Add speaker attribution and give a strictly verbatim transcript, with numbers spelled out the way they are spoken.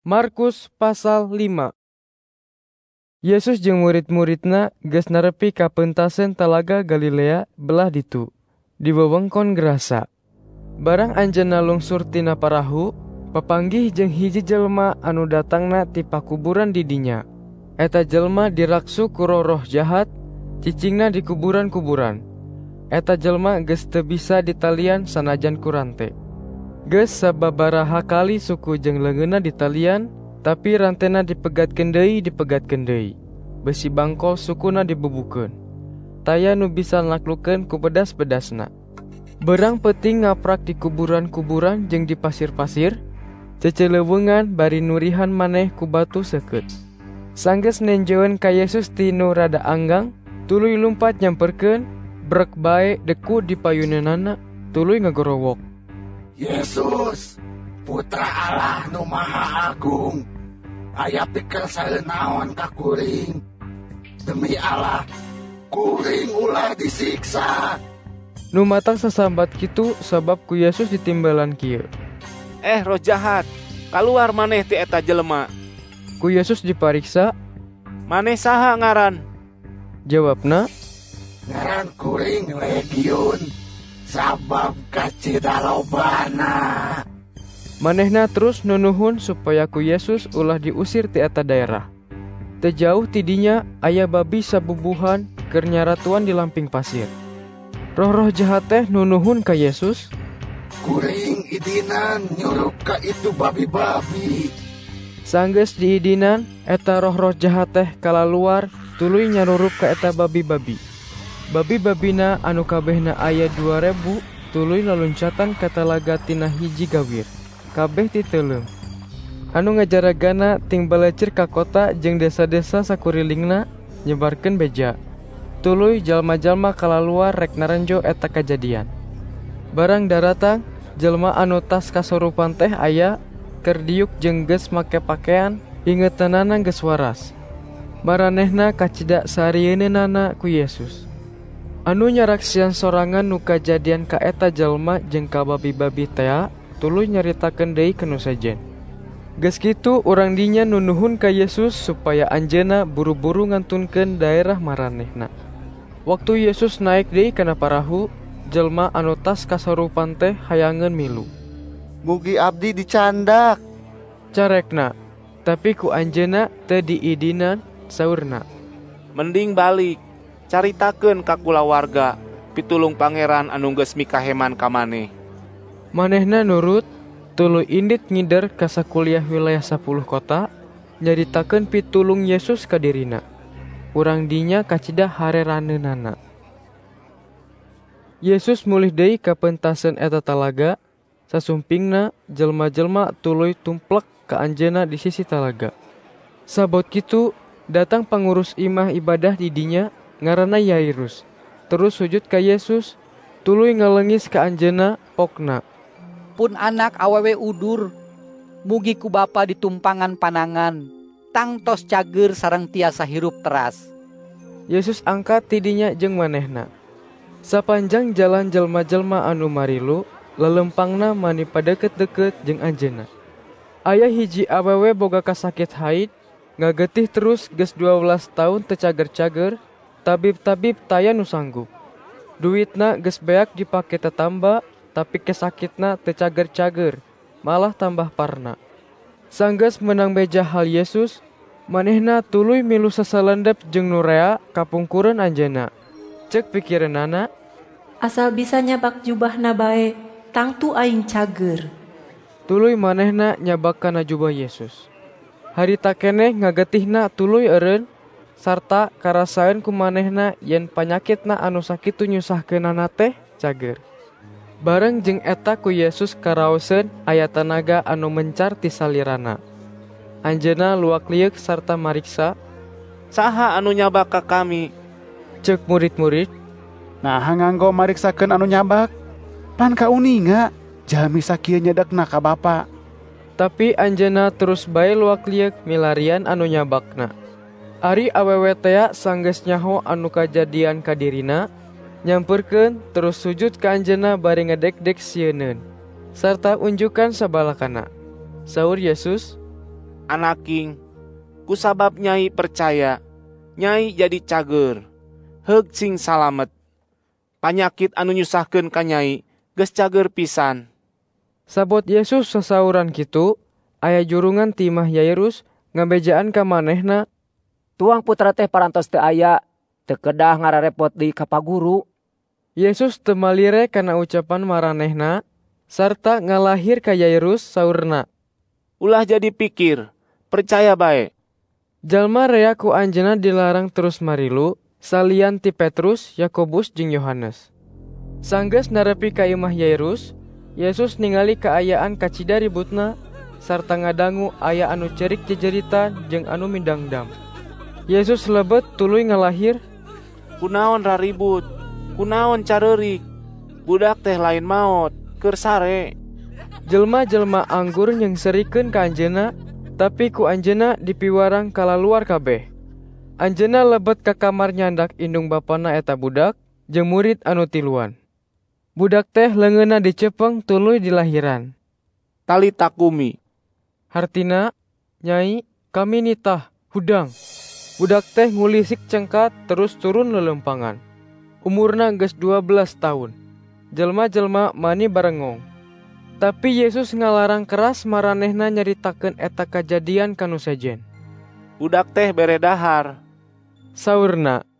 Speaker 1: Markus pasal lima. Yesus jeung murid-muridna geus narepi ka peuntaseun Talaga Galilea belah ditu, di wewengkon Gerasa. Barang anjeunna lungsur tina parahu, papanggih jeung hiji jelema anu datangna ti pakuburan di dinya. Eta jelema diraksu ku roh-roh jahat, cicingna di kuburan-kuburan. Eta jelema geus teu bisa ditalian sanajan ku rante. Geus sababaraha kali suku jeung leungeunna ditalian, tapi rantena dipegatkeun deui dipegatkeun deui. Besi bangkol sukuna dibubukeun. Taya nu bisa naklukkeun ku bedas-bedasna. Berang peuting ngaprak di kuburan-kuburan jeung di pasir-pasir, ceceleuweungan bari nurihan maneh ku batu seukeut. Sanggeus nenjeun ka Yesus ti nu rada anggang, tuluy lumpat nyamperkeun, brek bae deku di payuneunana, tuluy ngagorowok.
Speaker 2: Yesus, Putra Allah nu Maha Agung, aya pikir saeunaon ka kuring. Demi Allah, kuring ulah disiksa.
Speaker 1: Nu matang sasambat kitu sabab ku Yesus ditimbalan kieu.
Speaker 3: Eh roh jahat, kaluar maneh ti eta jelema.
Speaker 1: Ku Yesus dipariksa,
Speaker 3: maneh saha ngaran?
Speaker 1: Jawabna,
Speaker 2: Ngaran kuring Legiun, sabab kacida lobana.
Speaker 1: Manehna terus nunuhun supaya ku Yesus ulah diusir ti eta daerah. Teu jauh ti dinya aya babi sabubuhan keur nyaratuan di lamping pasir. Roh-roh jahat teh nunuhun ka Yesus,
Speaker 2: Kuring idinan nyurup ka itu babi-babi.
Speaker 1: Sanggeus diidinan, eta roh-roh jahat teh kalaluar tuluy nyarurup ka eta babi-babi. Babi-babina anu kabehna aya dua ribu tuluy laluncatan ka talaga tina hiji gawir. Kabeh ti teuleum. Anu ngajaragana ting balecir ka kota jeung desa-desa sakurilingna nyebarkeun beja. Tuluy jalma-jalma kalaluar rek naranjo eta kajadian. Barang daratang, jelma anu tas kasurupan teh aya keur diuk jeung geus make pakean, ingetanana geus waras. Maranehna kacida sarieunana ku Yesus. Anu nyaraksian sorangan nu kajadian ka eta jalma jeung ka babi-babi tea, tuluy nyaritakeun deui kanu sejen. Geus kitu urang dinya nunuhun ka Yesus supaya anjeunna buru-buru ngantunkeun daerah maranehna. Waktu Yesus naik deui kana parahu, jelma anu tas kasarupan teh hayangeun milu.
Speaker 4: Mugi abdi dicandak,
Speaker 1: Carekna, tapi ku anjeunna teu diidinan, saurna.
Speaker 3: Mending balik, caritakeun ka kulawarga pitulung pangeran anu geus mikaheman ka maneh.
Speaker 1: Manehna nurut, tuluy indit ngider ka sakuliah wilayah sapuluh kota, nyaritakeun pitulung Yesus ka dirina. Urang dinya kacida hareraneunana. Yesus mulih deui ka peuntaseun eta talaga, sasumpingna jelma-jelma tuluy tumplek ka anjeunna di sisi talaga. Sabot kitu, datang pangurus imah ibadah di dinya ngaranna Yairus. Terus sujud ka Yesus, tuluy ngaleungis ka anjeunna pokna.
Speaker 5: Pun anak awewe udur, mugi ku Bapa ditumpangan panangan, tangtos cager sareng tiasa hirup teras.
Speaker 1: Yesus angkat ti dinya jeung manehna. Sapanjang jalan jelma-jelma anu marilu, lelempangna mani padeukeut-deukeut jeung anjeunna. Aya hiji awewe boga kasakit haid, ngagetih terus geus dua belas taun teu cager-cager, tabib-tabib taya nu sanggup. Duitna geus beak dipake tetamba, tapi kesakitna teu cager-cager, malah tambah parna. Sanggeus menang beja hal Yesus, manehna tuluy milu sasalendep jeung nu rea kapungkureun anjeunna. Ceuk pikireunana,
Speaker 6: asal bisa nyabak jubahna bae, tangtu aing cager.
Speaker 1: Tuluy manehna nyabak kana jubah Yesus. Harita keneh ngagetihna tuluy eureun, sarta karasaeun ku manehna yen panyakitna anu sakitu nyusahkeunana teh cager. Bareng jeung eta ku Yesus karaoseun aya tanaga anu mencar ti salirana. Anjeunna luak liuk sarta mariksa,
Speaker 3: Saha anu nyabak ka kami?
Speaker 1: Ceuk murid-murid,
Speaker 4: nah nganggo mariksakeun anu nyabak. Pan kauninga, jalmi sakieu nyedekna ka Bapa.
Speaker 1: Tapi anjeunna terus bae luak liuk milarian anu nyabakna. Ari awewe tea sanggeus nyaho anu kajadian ka dirina, nyamperkeun terus sujud ka anjeunna bari ngedek-dek sieunneun, sarta unjukan sabalakana. Saur Yesus,
Speaker 3: anaking, kusabab Nyai percaya, Nyai jadi cager, heug sing salamet. Panyakit anu nyusahkeun ka Nyai geus cager pisan.
Speaker 1: Sabot Yesus sasauran kitu, aya jurungan ti imah Yairus ngabejaan ka manehna,
Speaker 7: Tuang putra teh parantos teu aya, teu kedah ngararepot di ka paguru.
Speaker 1: Yesus teu malire kana ucapan maranehna, sarta ngalahir ka Yairus saurna,
Speaker 3: Ulah jadi pikir, percaya bae.
Speaker 1: jalma rea ku anjeunna dilarang terus marilu, salian ti Petrus, Yakobus jeung Yohanes. Sanggeus narepi ka imah Yairus, Yesus ningali kaayaan kacida ributna, sarta ngadangu aya anu cerik jejerita jeung anu mindangdam. Yesus lebet tuluy ngalahir,
Speaker 3: Kunaon raribut, kunaon careurik, budak teh lain maot, keur sare.
Speaker 1: Jelma-jelma anggur nyengserikeun ka anjeunna, tapi ku anjeunna dipiwarang kalaluar kabeh. Anjeunna lebet ka kamar nyandak indung bapana eta budak, jeung murid anu tiluan. Budak teh leungeunna dicepeng tuluy dilahiran.
Speaker 3: Talita kumi.
Speaker 1: Hartina, Nyai, kami nitah, hudang. Budak teh ngulisik cengkat terus turun lelempangan. Umurna geus dua belas tahun. Jelma-jelma mani barengong. Tapi Yesus ngalarang keras maranehna nyaritakeun eta kajadian kanu sejen.
Speaker 3: Budak teh bere dahar.
Speaker 1: Saurna,